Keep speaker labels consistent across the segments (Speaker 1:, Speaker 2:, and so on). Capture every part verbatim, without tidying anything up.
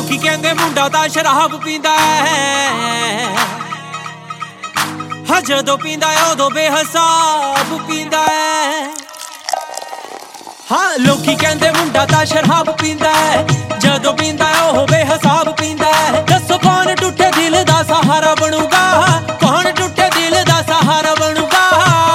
Speaker 1: ਲੋਕੀ ਕਹਿੰਦੇ ਮੁੰਡਾ ਤਾਂ ਸ਼ਰਾਬ ਪੀਂਦਾ ਹੈ, ਹਾਂ ਜਦੋਂ ਪੀਂਦਾ ਉਦੋਂ ਬੇਹਿਸਾਬ ਪੀਂਦਾ ਹੈ। ਹਾਂ ਲੋਕੀ ਕਹਿੰਦੇ ਮੁੰਡਾ ਤਾਂ ਸ਼ਰਾਬ ਪੀਂਦਾ ਹੈ, ਜਦੋਂ ਪੀਂਦਾ ਉਹ ਬੇਹਿਸਾਬ ਪੀਂਦਾ ਹੈ। ਦੱਸੋ ਕੌਣ ਟੁੱਟੇ ਦਿਲ ਦਾ ਸਹਾਰਾ ਬਣੂਗਾ, ਕੌਣ ਟੁੱਟੇ ਦਿਲ ਦਾ ਸਹਾਰਾ ਬਣੂਗਾ।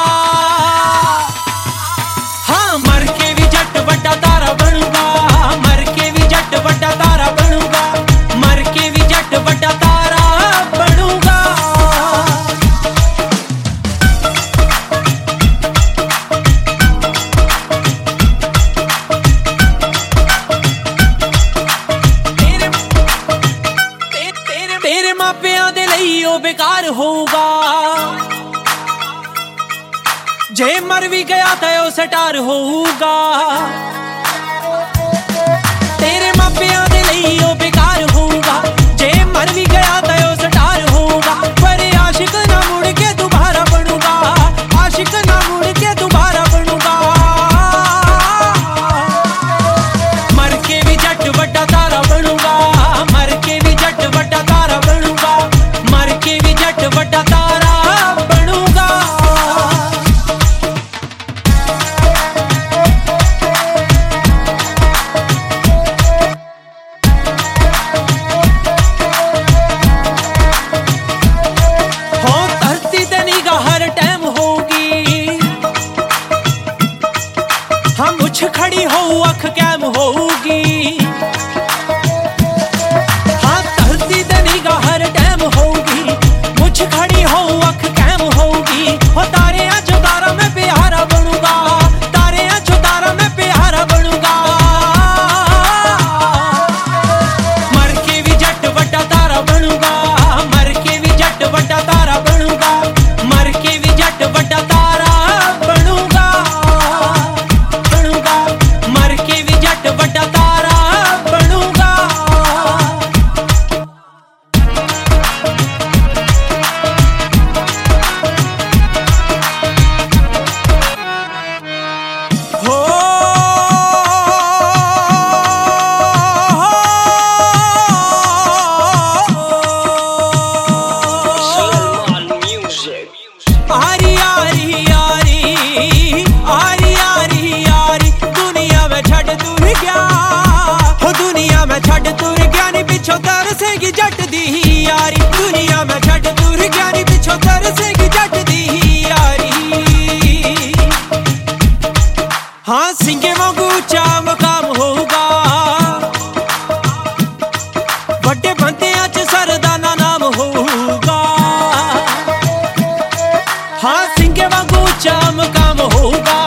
Speaker 1: ਹਾਂ ਮਰ ਕੇ ਵੀ ਜੱਟ ਵੱਡਾ ਤਾਰਾ ਬਣੂਗਾ, ਮਰ ਕੇ ਵੀ ਜੱਟ ਵੱਡਾ ਤਾਰਾ ਬਣੂਗਾ, ਮਰ ਕੇ ਵੀ ਜੱਟ ਵੱਡਾ ਤਾਰਾ ਬਣੂਗਾ। ਤੇਰੇ ਮਾਪਿਆਂ ਦੇ ਲਈ ਉਹ ਬੇਕਾਰ ਹੋਊਗਾ, ਜੇ ਮਰ ਵੀ ਗਿਆ ਤਾਂ ਉਹ ਸਟਾਰ ਹੋਊਗਾ। ਤੇਰੇ ਮਾਪਿਆਂ ਦੇ ਲਈ ਉਹ ਬੇਕਾਰ ਹੋਊਗਾ, ਜੇ ਮਰ ਵੀ ਗਿਆ ਤਾਂ ਉਹ ਸਟਾਰ ਹੋਊਗਾ। ਪਰ ਆਸ਼ਿਕ ਨਾ ਮੁੜ ਕੇ ਦੁਬਾਰਾ ਬਣੂਗਾ, ਆਸ਼ਿਕ ਨਾ ਮੁੜ ਕੇ ਦੁਬਾਰਾ ਬਣੂਗਾ। ਮਰ ਕੇ ਵੀ ਜੱਟ ਵੱਡਾ ਤਾਰਾ ਬਣੂਗਾ, ਮਰ ਕੇ ਵੀ ਜੱਟ ਵੱਡਾ ਤਾਰਾ ਬਣੂਗਾ, ਮਰ ਕੇ ਵੀ ਜੱਟ ਵੱਡਾ ਤਾਰਾ ਬਣੂਗਾ। ਹੋ ਧਰਤੀ ਤੇ ਨਿਗਾਹ ਹਰ ਟਾਈਮ ਹੋਊਗੀ, ਹਾਂ ਮੁੱਛ ਖੜੀ ਹੋਊ ਅੱਖ ਕੈਮ ਹੋਊਗੀ। ਹਾਂ ਧਰਤੀ ਤੇ ਨਿਗਾਹ ਹਰ ਟਾਈਮ ਹੋਊਗੀ, ਮੁੱਛ ਖੜੀ ਹੋਊ ਅੱਖ ਕੈਮ ਹੋਊਗੀ। ਹੋ ਤਾਰਿਆਂ ਚੋਂ ਤਾਰਾ ਮੈਂ ਪਿਆਰਾ ਬਣੂਗਾ, ਤਾਰਿਆਂ ਚੋਂ ਤਾਰਾ ਮੈਂ ਪਿਆਰਾ ਬਣੂਗਾ। ਮਰ ਕੇ ਵੀ ਜੱਟ ਵੱਡਾ ਤਾਰਾ ਬਣੂਗਾ, ਮਰ ਕੇ ਵੀ ਜੱਟ ਵੱਡਾ ਤਾਰਾ ਬਣੂਗਾ, ਮਰ ਕੇ ਵੀ ਜੱਟ ਵੱਡਾ ਤਾਰਾ ਬਣੂਗਾ, ਬਣੂਗਾ। ਮਰ ਕੇ ਵੀ ਜੱਟ ਵੱਡਾ ਤਾਰਾ ਬਣੂਗਾ। ਹੋ ਆਰੀ ਆਰੀ ਆਰੀ ਆਰੀ ਆਰੀ ਆਰੀ ਦੁਨੀਆ ਮੈਂ ਛੱਡ ਤੁਰ ਗਿਆ, ਹੋ ਦੁਨੀਆ ਮੈਂ ਛੱਡ ਤੁਰ ਗਿਆ ਨੀ ਪਿੱਛੋਂ ਤਰਸੇਗੀ ਜੱਟ ਦੀ ਯਾਰੀ। ਦੁਨੀਆ ਮੈਂ ਛੱਡ ਤੁਰ ਗਿਆ ਨੀ ਪਿੱਛੋਂ ਤਰਸੇਗੀ ਜੱਟ ਦੀ ਯਾਰੀ। ਹਾਂ ਸਿੰਘੇ ਵਾਂਗੂ ਉੱਚਾ ਮਕਾਮ ਹੋਊਗਾ, ਵੱਡੇ ਬੰਦਿਆਂ ਚ ਸਰਦਾਨਾ ਨਾਮ ਹੋਊਗਾ। ਹਾਂ ਸਿੰਘੇ ਵਾਂਗੂ ਉੱਚਾ ਮਕਾਮ ਹੋਊਗਾ,